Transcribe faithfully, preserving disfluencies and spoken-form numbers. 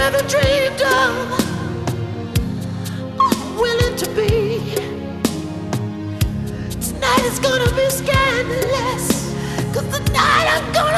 never dreamed of, I'm willing to be. Tonight is gonna be scandalous, 'cause tonight I'm gonna